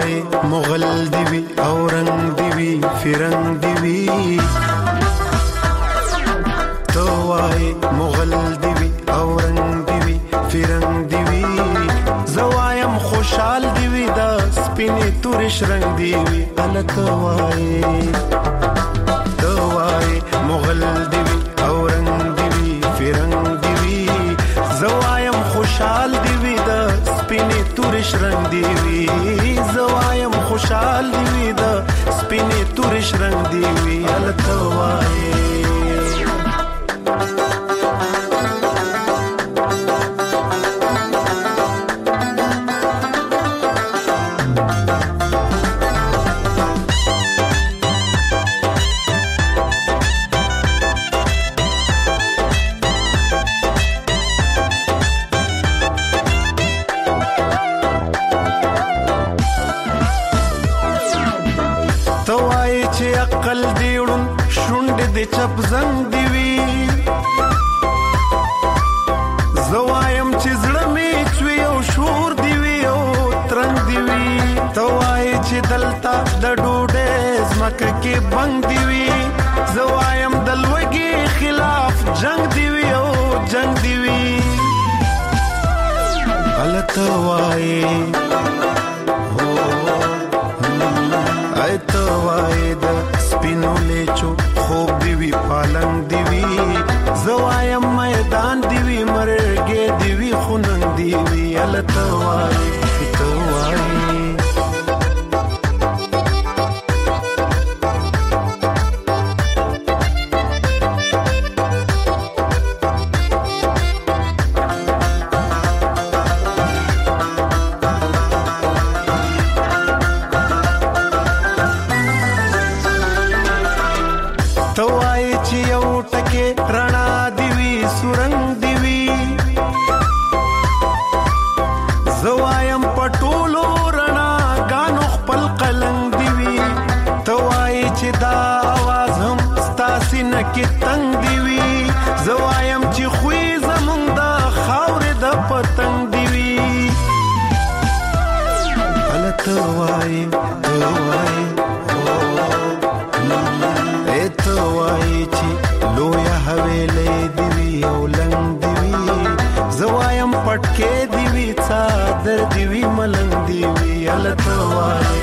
توای مغل دیوی او رنگ دیوی فرنگ دیوی توای مغل دیوی او رنگ دیوی فرنگ دیوی زوایم خوشحال دیوی دا سپینی تورش رنگ دیوی ال توای مغل دیوی او رنگ دیوی فرنگ دیوی زوایم خوشحال دیوی دا سپینی تورش رنگ دیوی زوایم خوشحال دیوی دا سپینی تورش رنگ دیوی ال توای عقل دیوړم شونډې د چپ زنګ دیوي زوایم چې زړه مې چوي او شور دیوي او ترنګ دیوي توای چې دلتا د ډوډۍ زمکه کې بنګ دیوي زوایم د لوږې خلاف جنگ دیوي او جنگ دیوي غلطه وایي توای د سپینو لیچو خوب دیوی پالنګ دیوی زوایم میدان دیوی مرګې دیوی خوننګ دیوی ال توای توای چې یو ټکه رڼا دیوی سورنګ دیوی زوایم پټولو رڼا غانو خپل قلنګ دیوی توای چې دا आवाज هم ستاسي نکې تنگ دیوی زوایم چې خوې زمونږ د خاورې د پتنګ دیوی غلطه وای توای توای چې لویا حویلې دیوی او لنګ دیوی زوایم پټکې دیوی څادر دیوی ملنګ دیوی ال توای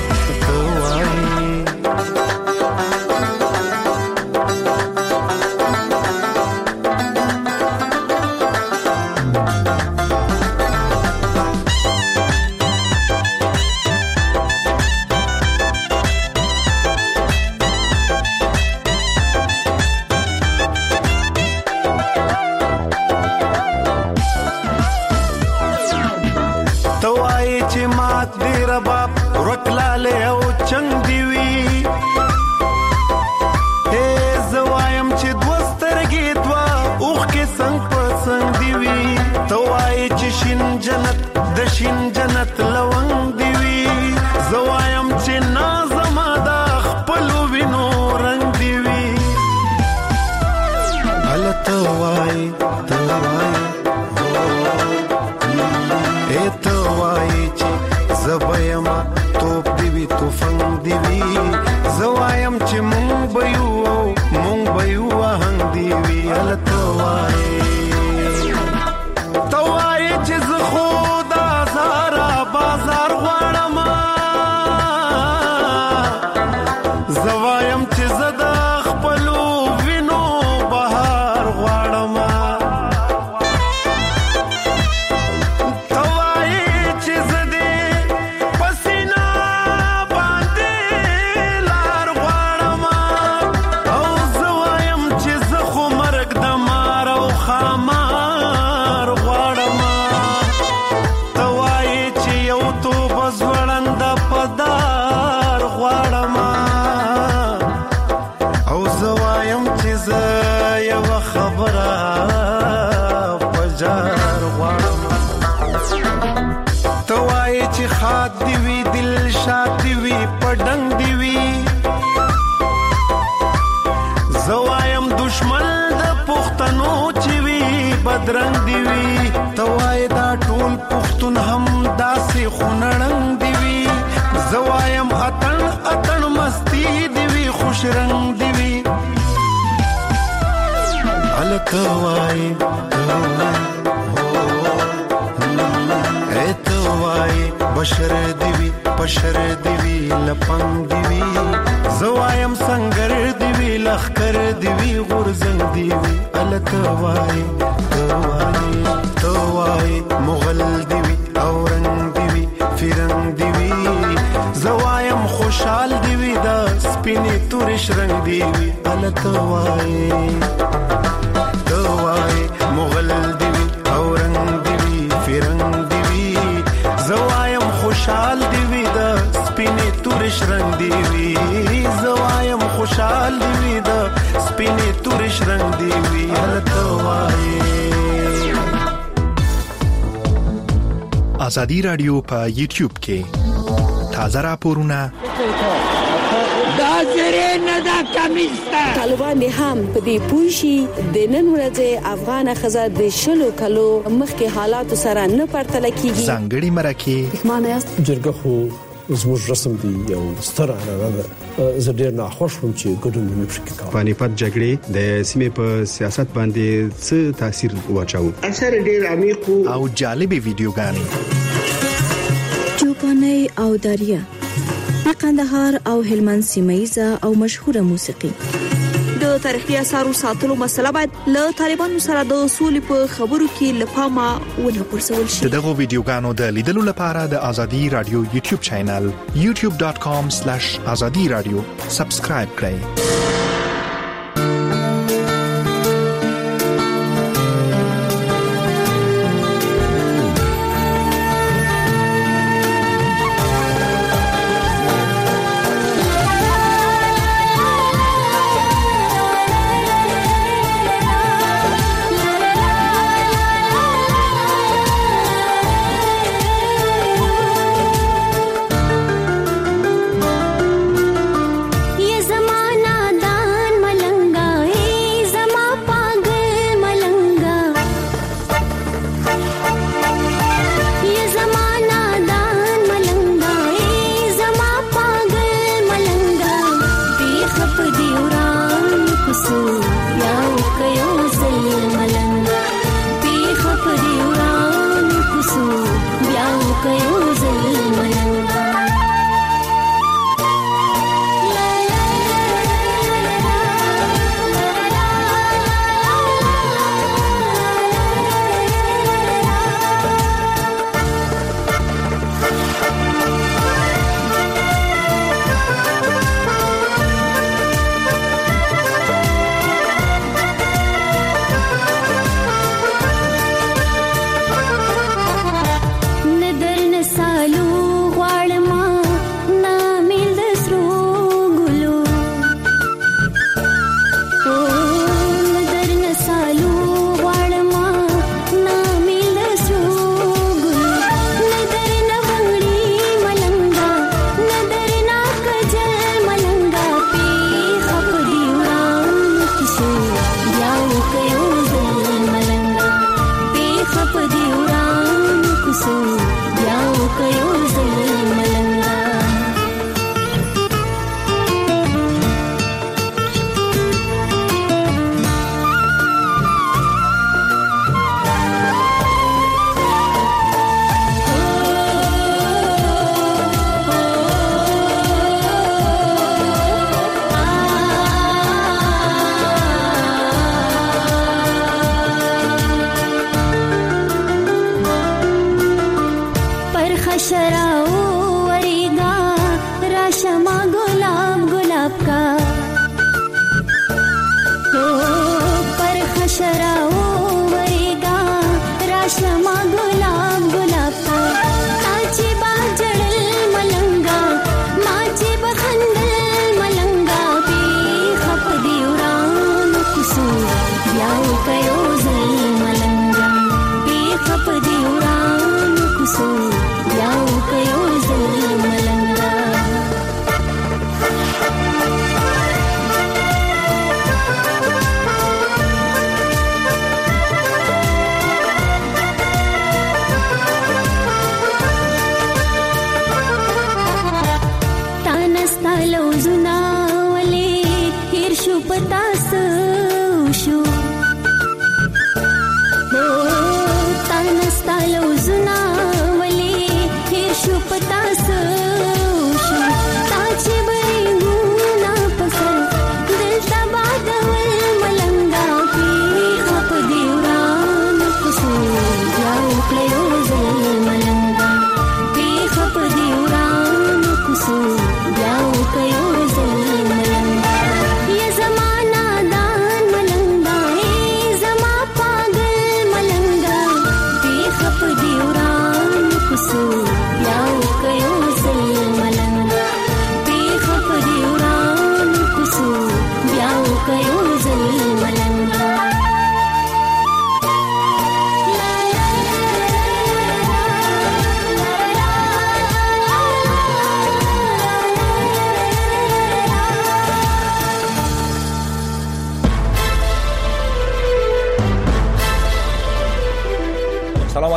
چې مات دی رباب ورکلاله او چنګ دیوی اے زوایم چې دوسترګې دوا اوخ کې څنګه پسنګ دیوی توای چې شین جنت د شین جنت لونګ دیوی زوایم چې نازم دا خپل وینو رنگ دیوی ال توای توای چې زبایما توپ دیوی توفنګ دیوی زوایم چې مونږ بيو هنګ دیوی ال توای چې زه خدا زارا بازار غواړم زوایم چې زدا خپلو وینو بهار غواړم خاد دیوی دل شاد دیوی پډنګ دیوی زوایم دشمن د پښتنو چې وی بدرنګ دیوی توای دا ټول پښتون هم داسې خونړنګ دیوی زوا توای توای بشر دیوی بشر دیوی لپنګ دیوی زوایم سنگر دیوی لخر دیوی غرزنګ دیوی ال توای توای توای مغل دیوی اورنګ دیوی فرنګ دیوی زوایم خوشحال دیوی دا سپینې تورش رنگ دیوی ال توای توای مغل دیوی اورنګ دیوی فرنګ دیوی زوایم خوشحال دیوی دا سپینې تورش رنگ دیوی زوایم خوشحال دیوی دا سپینې تورش رنگ دیوی ال توای. آزادی رادیو په یوټیوب کې تازه راپورونه دا زری نه دا کمیستا طالبان هم په دې پوښي د نن ورځې افغان خزه د شلو کلو مخکې حالات سره نه پرتل کیږي. ځانګړي مرکه معنی جرګه خو زموږ رسم دی یو ستر اړه زه ډیر نه خوښ وم چې ګډون نه پکې کاوه. پانیپت جګړې د سیمې په سیاست باندې څه تاثیر واچاو؟ اثر ډیر عمیق او جالبې ویډیوګانې چوپاني او داریا په قندهار او هلمند سیمایزه او مشهوره موسیقي. د تاریخي اثارو ساتلو مسله باید له طالبانو سره د اصول په خبرو کې لپاره ونه پرسول شي. دغه ویډیوګانو د لیدلو لپاره د آزادی رادیو یوټیوب چینل youtube.com/azadi radio سبسکرایب کړئ.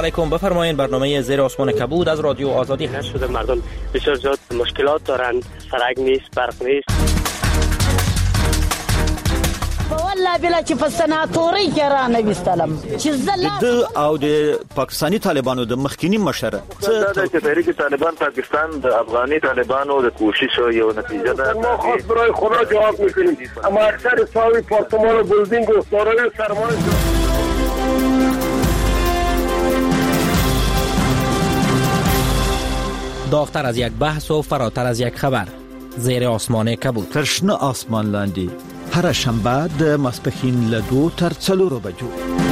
علیکم. بفرمایید برنامه زیر آسمان کبود از رادیو آزادی هست. مردم بسیار زیاد مشکلات دارند، سرک نیست، برق نیست. والله بلا چې په سناتوري کې را نه وستلم چې د او د پاکستانی طالبانو د مخکینی مشره چې تحریک طالبان پاکستان د افغاني طالبانو د کوشش یو نتیجه ده. ما خود برای خدا جواب میکنیم. اما اکثر ساوی پارتمان و بلدینگ و دارای سرمایه داغتر از یک بحث و فراتر از یک خبر. زیر آسمان کبود. ترشنه آسمان لاندی. هر شنبه د ماسپښین له 2 تر 4 بجو.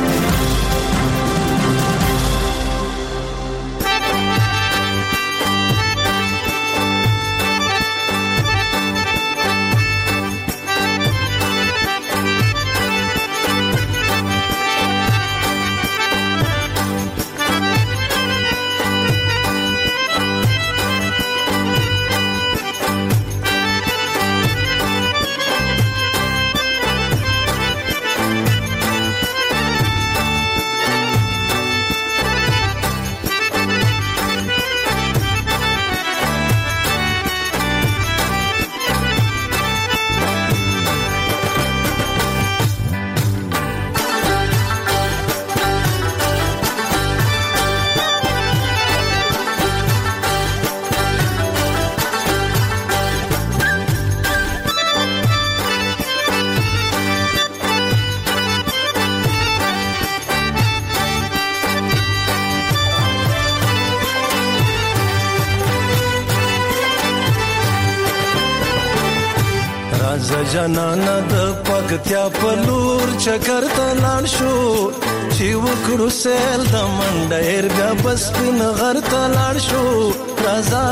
جنانا د پکتیا پلور چکر تلان شو چې وکړو سیل د منډیر بیا بس پین غر تلان شو. رازا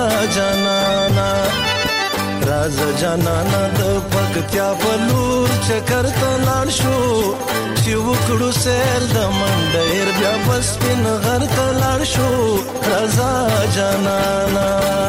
جنانا د پکتیا پلور چکر تلان شو چې وکړو سیل د منډیر بیا بس پین غر تلان شو. رازا جنانا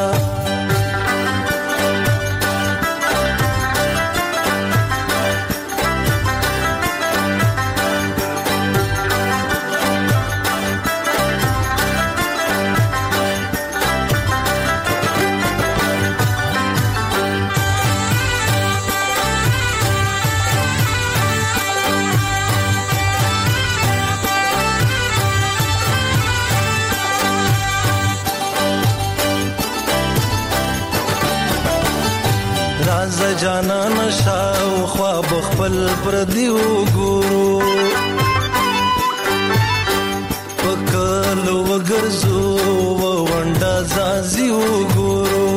جانا نشاو خواب خپل پر دیو ګورو پکل وګرځو وندا زازیو ګورو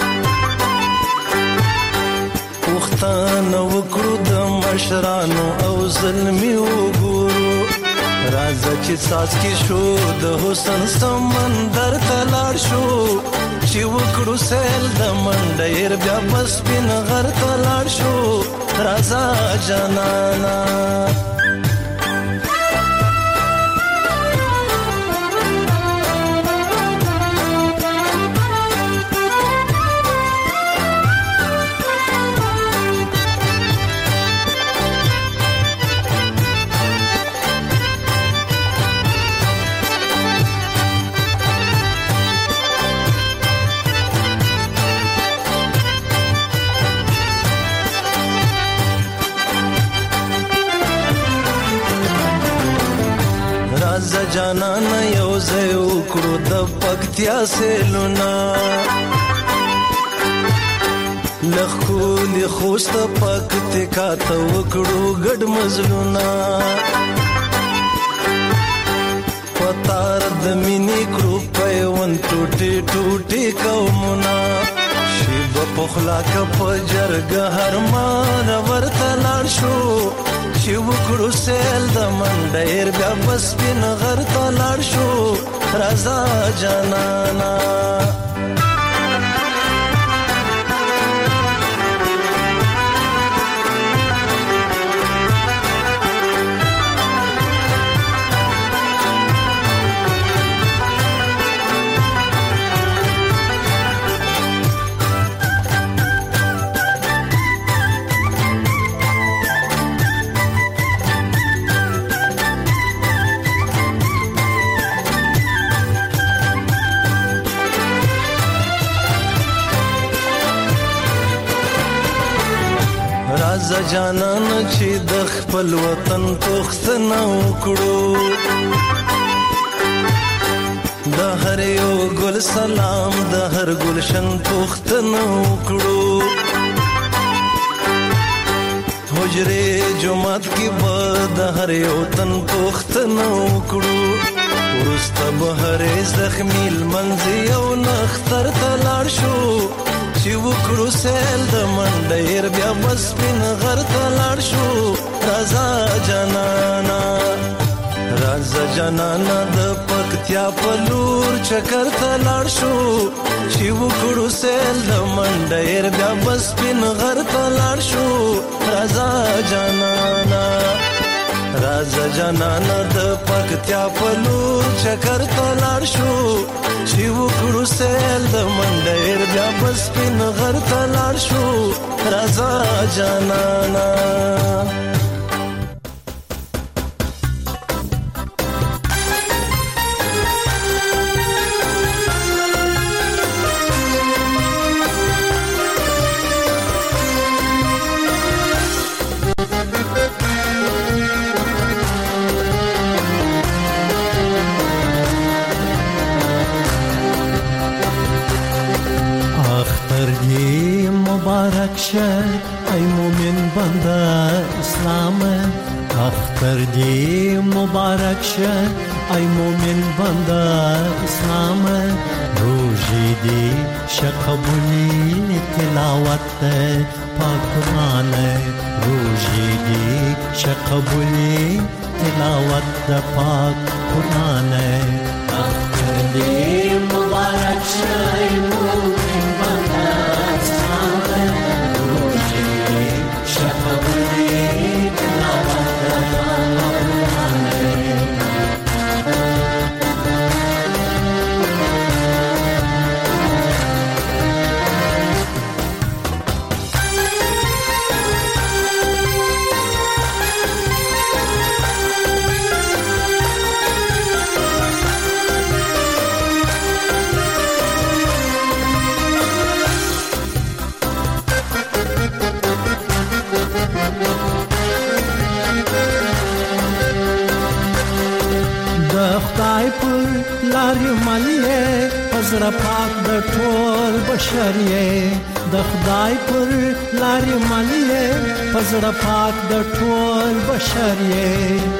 وختان وکړو د مشرانو او ظلمیو ګورو. راځه چې ساز کې شو د حسن سمندر تلار شو چې وکړو سیل د منډیر بیا بس پین غر تلار شو. رازا جنانا جانانا یو ځای وکړو د پکتیا سیلونا لخولی خوست پکتیا ته وکړو ګډ مزلونا پتار د مینې کړو پیوند ټوټي ټوټي قومنا شیب پخلا کپ جرګه هرمان ورته لاړ شو چې وکړو سیل د منډیر بیا بس پین غر ته لاړ شو. رازا جنانا راز جانان چې د خپل وطن پوښتنه وکړو د هر یو ګل سلام د هر ګلشن پوښتنه وکړو حجره جمعات کې به د هر یو تن پوښتنه وکړو ورسته به هر زخمي لمنځ یو نختر ته لاړ شو چې وکړو سیل د منډیر بیا بس سپین غر ته لاړ شو رازا جانانا د پکتیا په لور چکر ته لاړ شو چې وکړو سیل د منډیر بیا بس سپین غر ته لاړ شو رازا جانانا د پکتیا په لور چکر ته لاړ شو چې وکړو سیل د منډیر بیا بس سپین غر ته لاړ شو رازا جانانا مبارک شه ای مومن بنده اسلام اختر دی مبارک شه ای مومن بنده اسلام روزی دی شقبولی تلاوت پاک قرآن روزی دی شقبولی تلاوت پاک قرآن اختر دی مبارک شه ای مومن بنده پزړه پاک د ټول بشریه د خدای پر لارې ملي پزړه پاک د ټول بشریه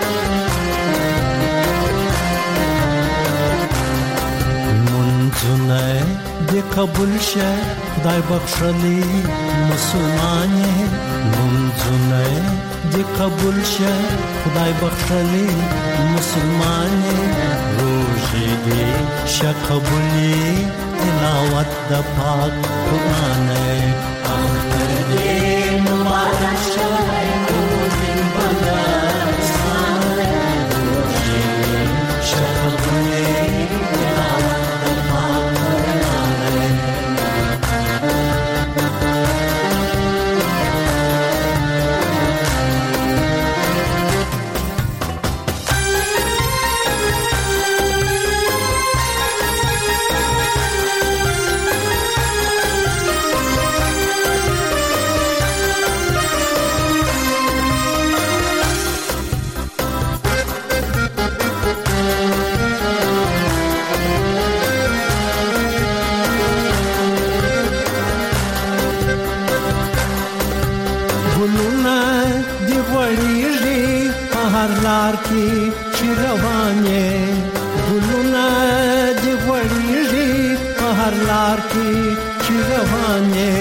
منځونه دې قبول شه خدای بخښلي مسلمانې منځونه دې قبول شه خدای بخښلي مسلمانې روزي شقبولی تلاوت د پاک قرآن اختر دی مبارک شه مومن بنده اسلام روزي شقبولی تلاوت د پاک قرآن لار کې چې روانې ګلونه دې وړيږي په هر لار کې چې روانې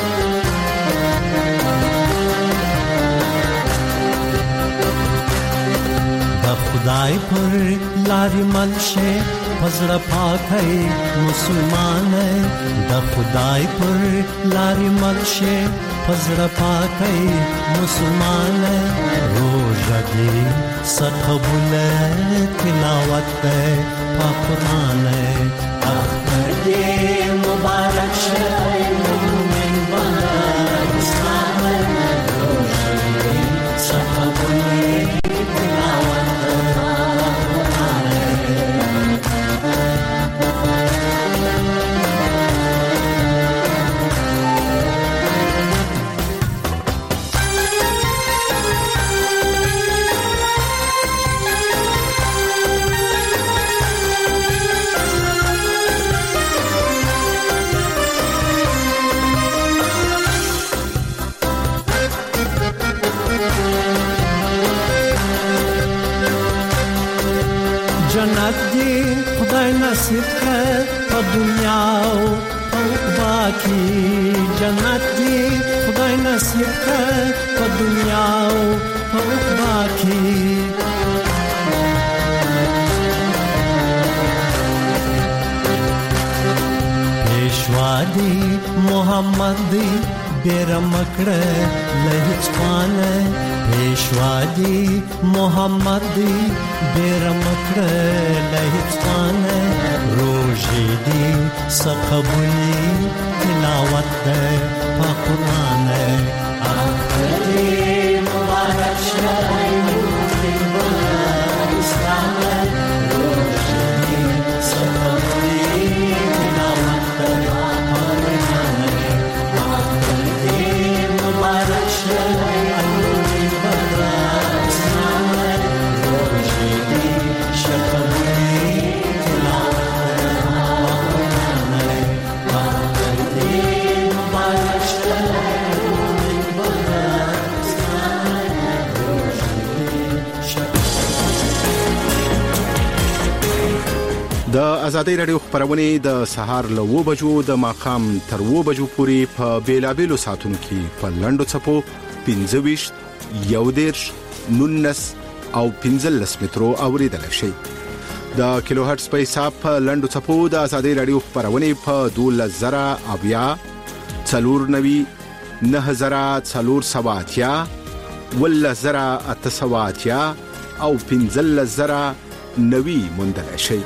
د خدای پر لارې ملشه پزړه پاکي مسلمان د خدای پر لارې ملشه پزړه پاکي مسلمان روزه دې سقبول تلاوت پاک قرآن اختر دې مبارک شه مومن بنده اسلام روزه دې سقبول تلاوت نصیب کړه په دنیا او باقي جنت دی خدای نصیب کړه په دنیا او باقي پیشوادی محمد دی بیرمکړه لهیڅ پانه پیشوادی محمد دی بیرمکړه لهیڅ پانه روزي دی سقبلی تلاوت ده په قران اخري مبارک شه اسلام روزي دی سقبلی تلاوت ده مبارک شه د ازادي رادیو خبرونه د سهار له 2 بجو د ماقام تر 2 بجو پورې په بیلابېلو ساعتونو کې په لنډو چپو 25 19 او 15 مترو اوریدل شي د کیلو هرتز په حساب په لنډو چپو د ازادي رادیو خبرونه په 12000 اویا 490 9480 ولزرا او 15000 نوي مندل شي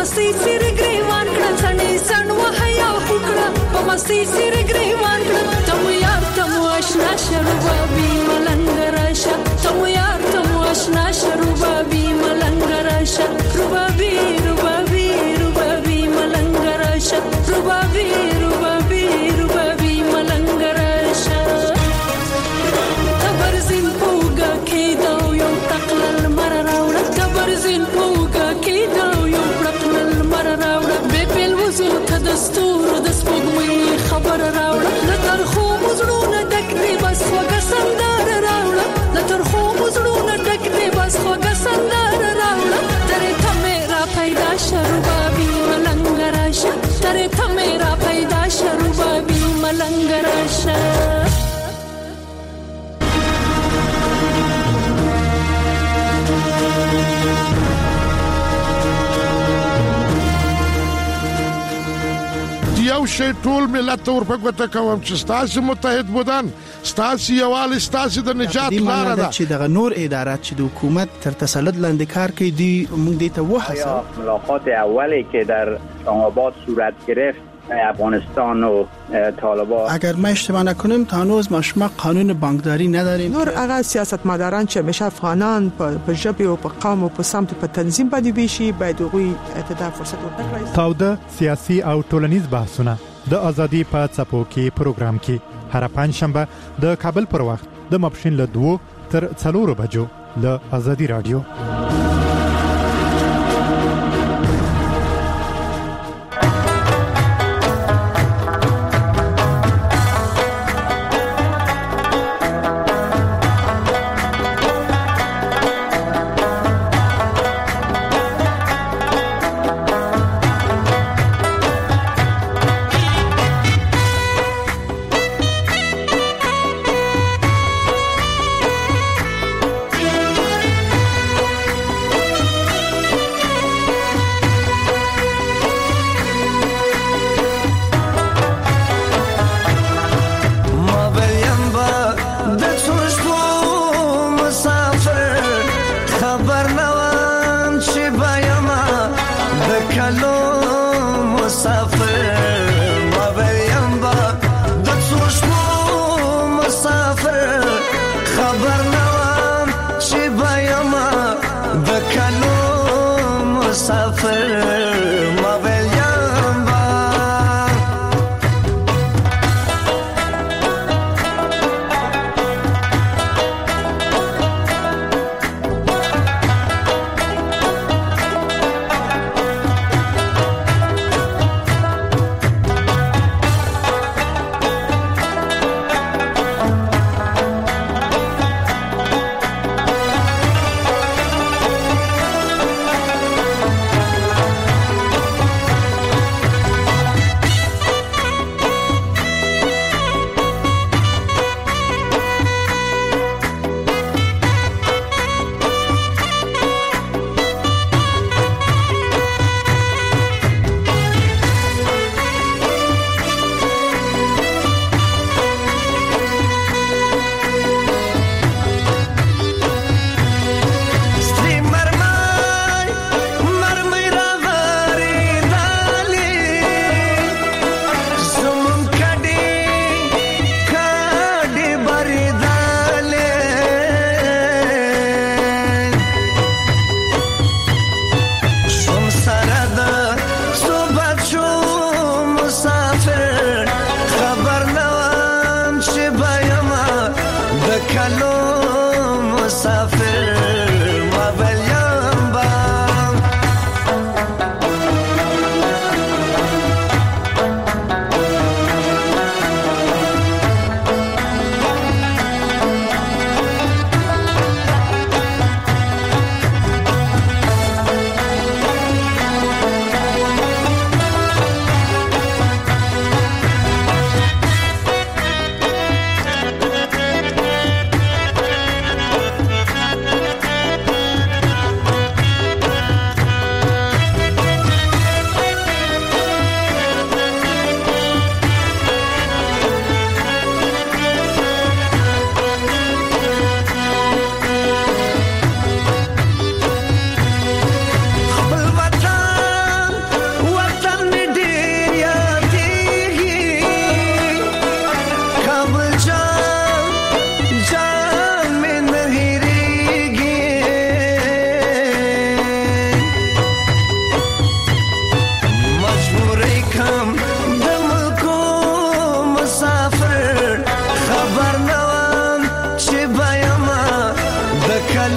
مستی سیر گریوان کړه سنې سن وحیا وکړه په مستی سیر گریوان کړه تم یار تم آشنا شربابي ملنګ راشه تم یار تم آشنا شربابي ملنګ راشه ربابي ربابي ربابي ملنګ راشه ربابي ربابي ربابي ملنګ راشه تبرزین پوګه کېدو یو تقلل مر راوړه تبرزین پوګه کېدو یو تقلل مر راوړه به بل وزو ته دستور د سپوږمۍ خبر راوړه لتر خو مزړونه ډک دی بس وګه سندر راوړه لتر خو مزړونه ډک دی بس وګه سندر راوړه ترې ته میرا پیدا شربابي ملنګ راشه ترې ته میرا پیدا شربابي ملنګ راشه یو شی ټول ملت ورپګوته کوم چې ستاسو متحد بودن ستاسو یوال ستاسو د نجات لار ده چې دغه نور ادارات چې د حکومت تر تسلط لاندې کار کوي دی موږ دې ته وحسه ملاقات اولی که در آباد صورت گرفت افغانستان و طالبان اگر ما اشتباه نکنیم تا هنوز ما شما قانون بانکداری نداریم نور هغه سیاستمداران چې همیشه افغانان په ژبه او په قوم او په سمت په تنظیم باندې ویشي باید دوی ته فرصت ورکړي تاوده سیاسي او ټولنیز بحثونه د ازادي په څپو کې پروګرام کې هر پنځشنبه د کابل پر وخت د ماپښین له 2 تر 4 بجو له ازادي رادیو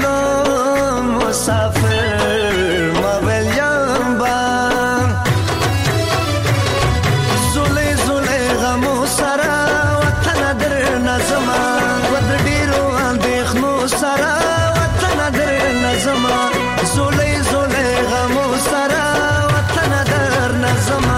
تلو مسافر ما ویلیم با زولی زولی غمو سرا وطن در نظما ود ډیرو اندېښنو سرا وطن در نظما زولی زولی غمو سرا وطن در نظما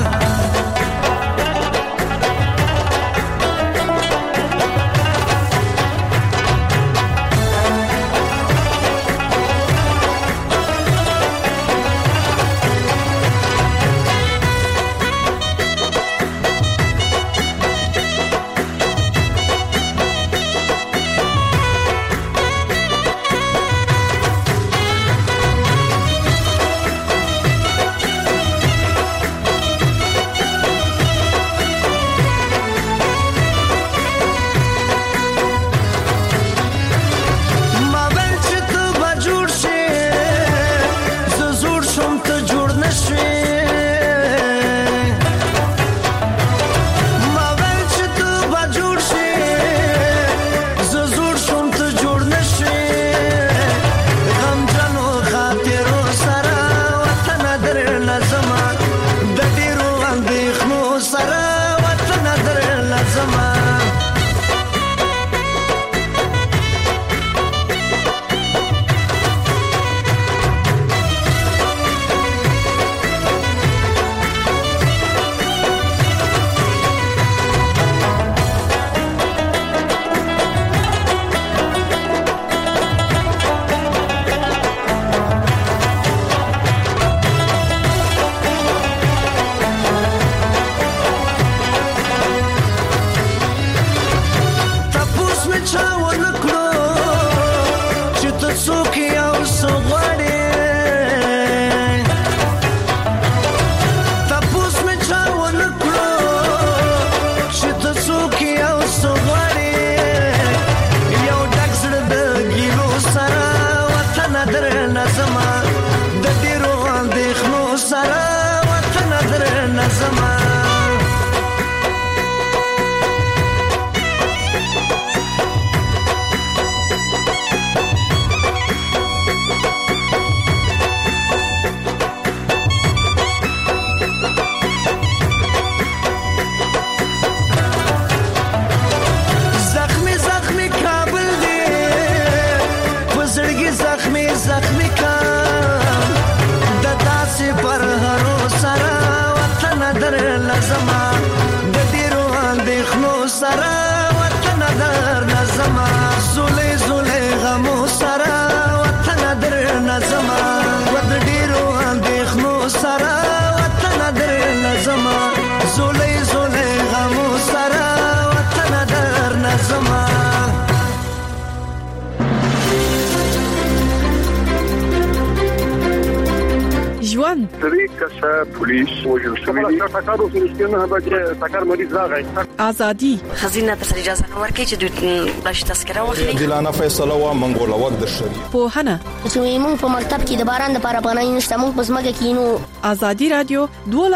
ازادي خزینه ته اجازه نه ورکړي چې دوی بلش تذکره واخلي دلانه فیصله و منګول وخت د شری په هنه چې موږ په مکتب کې د باران لپاره پناه نشته موږ په زمګه کې نو ازادي رادیو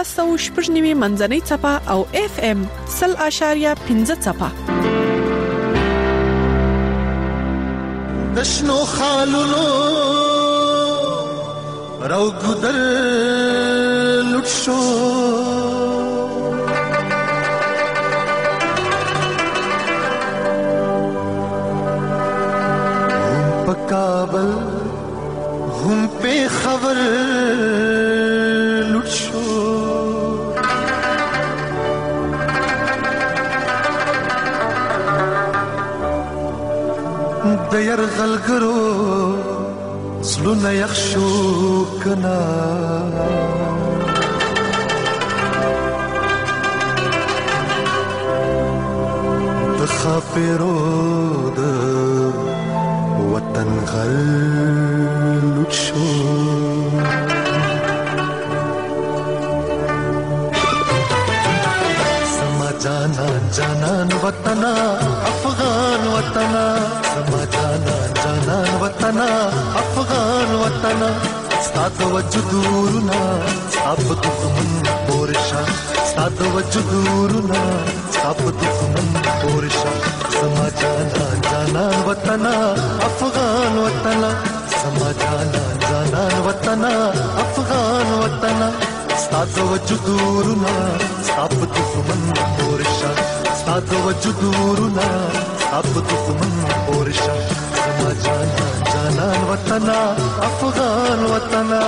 12.9 منځنۍ چپه او FM 0.15 چپه دشنو خالونو راو ګدر لټ شو کابل هم په خبر لټ شو د يرغلګرو سلونه يخشو کنا د خاپرو د وطن غلط شو سما جانا جانان وطنا افغان وطنا سما جانا جانان وطنا افغان وطنا ستاد وجدورنا اب دښمن پورشا ستا د وجود ورونه ستا په دښمن پورشه زما جانان جانان وطنه افغان وطنه زما جانان جانان وطنه افغان وطنه ستا د وجود ورونه ستا په دښمن پورشه ستا د وجود ورونه ستا په دښمن پورشه زما جانان جانان وطنه افغان وطنه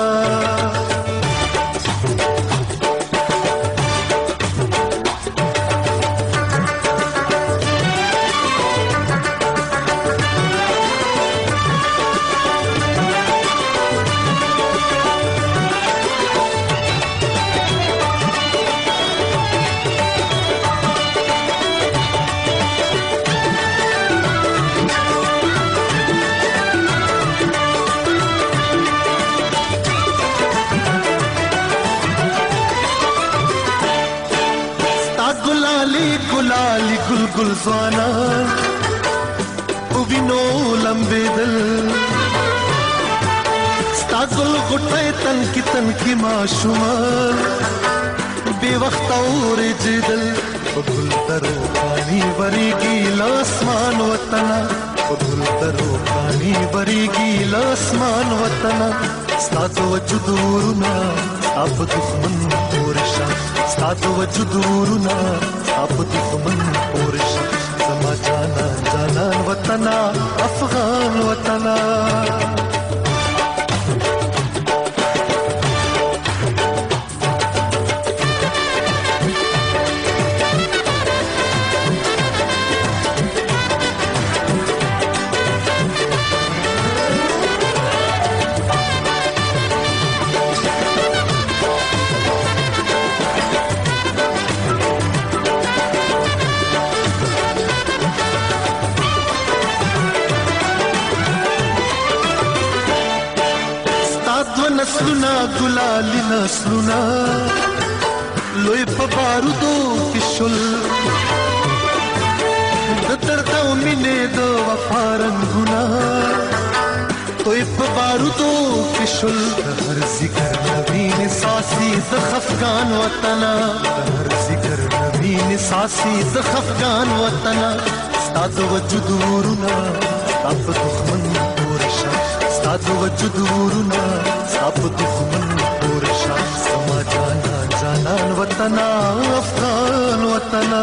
गुलाली गुलगुल ज़वाना उबिनो लंबे दिल स्ता गुल गुटे तन की माशुमा बेवक्त और जिदल गुल तरो पानी बरीगी लासमान वतना गुल तरो पानी बरीगी लासमान वतना स्ता वजुदूरना अब दुश्मन पोरशा स्ता वजुदूरना अब दुश्मन पोरशा समा जाना जाना वतना अफगान वतना नस्लुना गुलाली नस्लुना लोई बारूदो किशुल दर्दा मिने दो वफारंगुना तोई बारूदो किशुल हर जिक्र नवीन सासी दखफगान वतना हर जिक्र नवीन सासी दखफगान वतना स्ताद वजुदूरना अब दुश्मन पोरशा स्ताद वजुदूरना अब दुश्मन पोरशा समा जाना जानान वतना अफगान वतना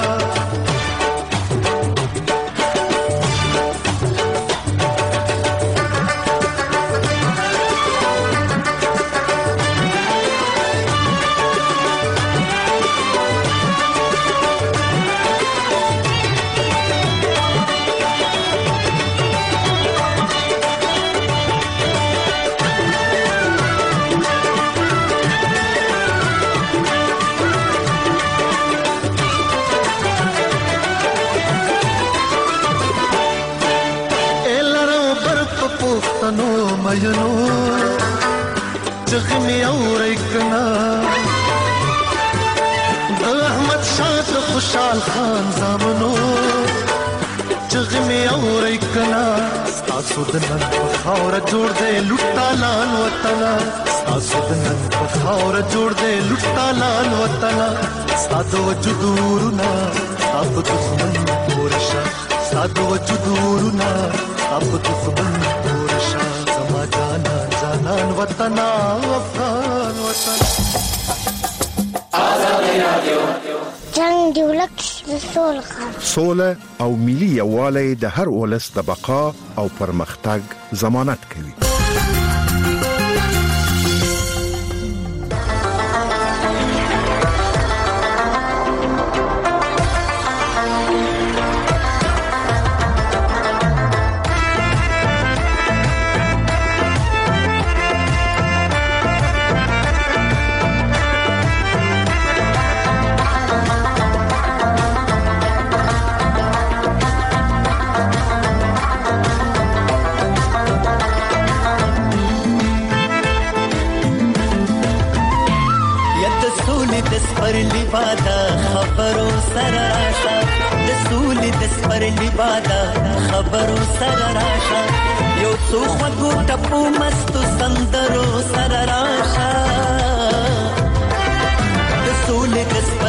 मयनो जख्मी और इकना अहमद शाह खुशाल खान जामनो जख्मी और इकना सासुदनन बखावर जोड़ दे लुट्टा लान वतना सासुदनन बखावर जोड़ दे लुट्टा लान वतना सादो वजुदूरना अब दुश्मन पोरशा सादो वजुदूरना अब दुश्मन पोरशा जाना जानान वतना अफगान वतना आजादी राडियो جنگ دی ولکس د سوله او ملي یووالی د هر ولس د بقا او پرمختګ ضمانت کوي خبرو سره راشه یو څو خوږو ټپو مستو سندرو سره راشه د سولې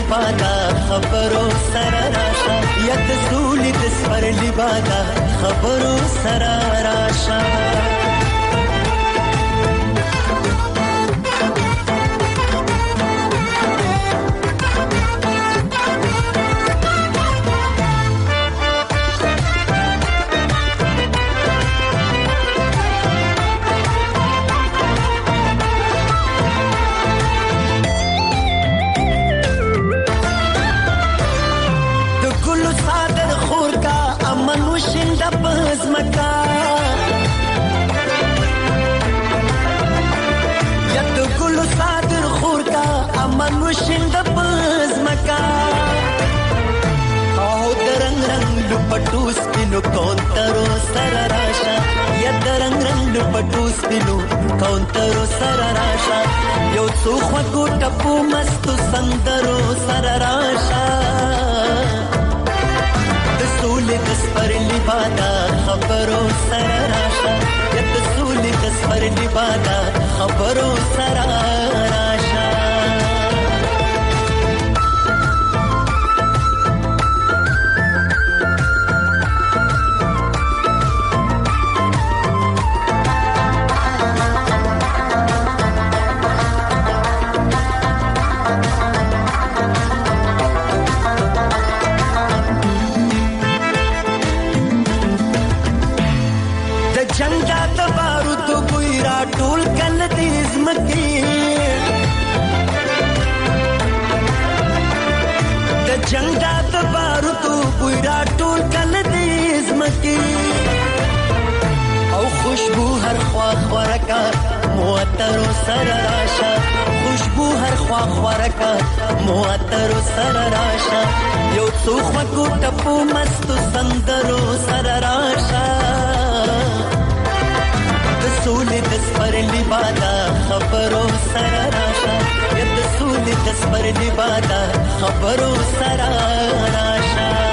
بادا خبرو سره راشه یا د سولې د سپرلی بادا خبرو سره راشه پټوسپینو کونترو سره راشه یا درنګ رنګ پټوسپینو کونترو سره راشه یو څو خوږو ټپو مستو سندرو سره راشه د سولې د سپرلی بادا خبرو سره راشه یا د سولې د سپرلی بادا خبرو سره راشه جنگ دا تبارو تو بویرا ټول کله دې زمکي او خوشبو هر خوا خورکا موتر سره راشه خوشبو هر خوا خورکا موتر سره راشه یو څو خوږو ټپو مستو سندرو سره راشه د سولې د سپرلی بادا خبرو سره راشه د سولې د سپرلی بادا خبرو سره راشه